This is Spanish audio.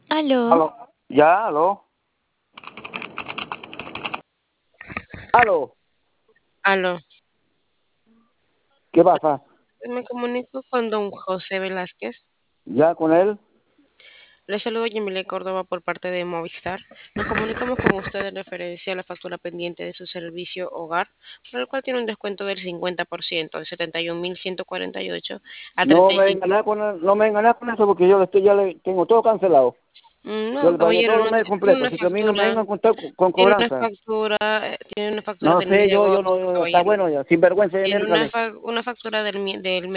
Aló, Aló. Ya, aló. Aló. aló. ¿Qué pasa? Me comunico con don José Velázquez. ¿Ya con él? Le saludo Yamile Córdoba por parte de Movistar. Nos comunicamos con usted en referencia a la factura pendiente de su servicio hogar, por el cual tiene un descuento del 50%, de 71.148 a No me 35. engañes con no me engañes con eso porque ya le tengo todo cancelado. Yo No, le pagué caballero, todos los no meses tiene completos, una así que a mí no me factura, vengan con, con tiene una cobranza. factura, tiene una factura No del mes sé, de yo agosto, no, está caballero. bueno ya, sin vergüenza de Tiene miércoles. una factura del mes